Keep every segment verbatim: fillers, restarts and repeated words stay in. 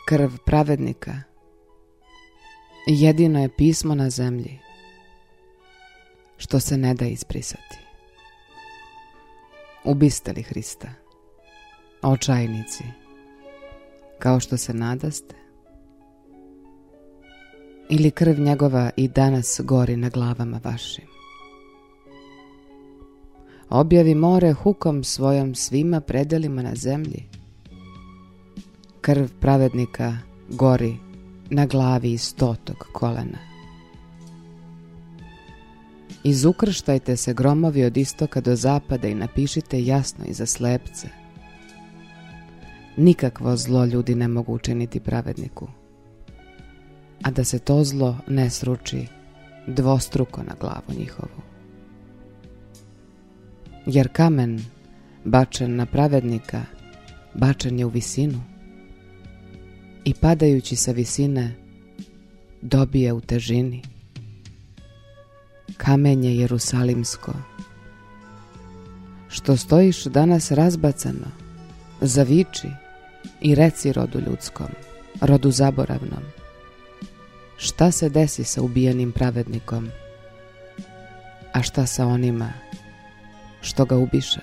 Krv pravednika jedino je pismo na zemlji što se ne da izbrisati. Ubiste li Hrista, očajnici, kao što se nadaste? Ili krv njegova i danas gori na glavama vašim? Objavi more hukom svojom svima predelima na zemlji. Krv pravednika gori na glavi istotog kolena. Izukrštajte se gromovi od istoka do zapada i napišite jasno iza slepce. Nikakvo zlo ljudi ne mogu učiniti pravedniku, a da se to zlo ne sruči dvostruko na glavu njihovu. Jer kamen bačen na pravednika bačen je u visinu i padajući sa visine dobije u težini. Kamenje Jerusalimsko, što stojiš danas razbacano, zaviči i reci rodu ljudskom, rodu zaboravnom, šta se desi sa ubijenim pravednikom, a šta sa onima što ga ubiše.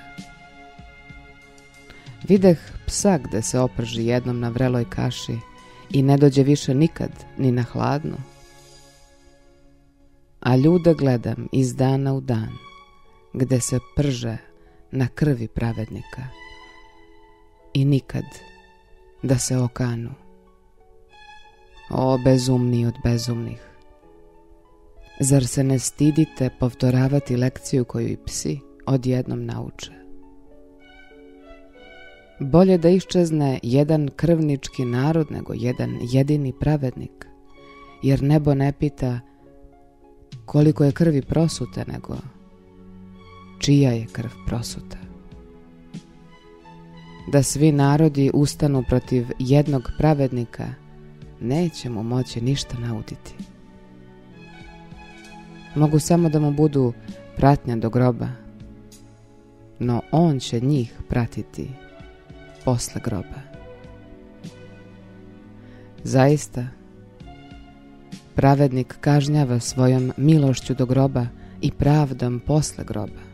Videh psa gde se oprži jednom na vreloj kaši i ne dođe više nikad ni na hladnu. A ljude gledam iz dana u dan, gde se prže na krvi pravednika i nikad da se okanu. O bezumni od bezumnih, zar se ne stidite povtoravati lekciju koju i psi odjednom nauče? Bolje da iščezne jedan krvnički narod nego jedan jedini pravednik, jer nebo ne pita koliko je krvi prosute, nego čija je krv prosuta. Da svi narodi ustanu protiv jednog pravednika, neće mu moći ništa nauditi. Mogu samo da mu budu pratnja do groba, no on će njih pratiti posle groba. Zaista, pravednik kažnjava svojom milošću do groba i pravdom posle groba.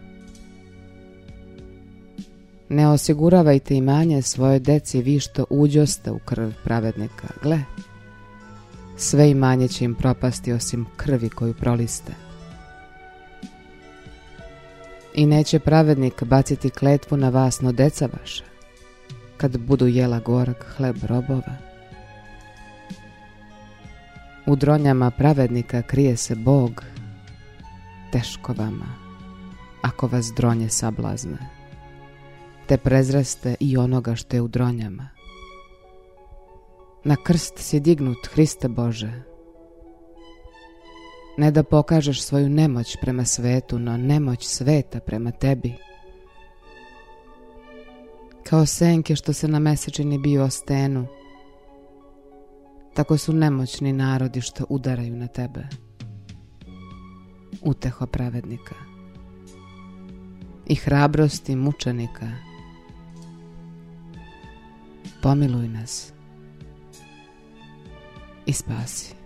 Ne osiguravajte imanje svoje deci vi što uđoste u krv pravednika. Gle, sve imanje će im propasti osim krvi koju proliste. I neće pravednik baciti kletvu na vas, no deca vaša, kad budu jela gorak hleb robova. U dronjama pravednika krije se Bog, teško vama, ako vas dronje sablazne, te prezreste i onoga što je u dronjama. Na krst si dignut, Hriste Bože, ne da pokažeš svoju nemoć prema svetu, no nemoć sveta prema tebi. Kao senke što se na mesečini bio o stenu, tako su nemoćni narodi što udaraju na tebe. Uteho pravednika i hrabrosti mučenika, pomiluj nas i spasi.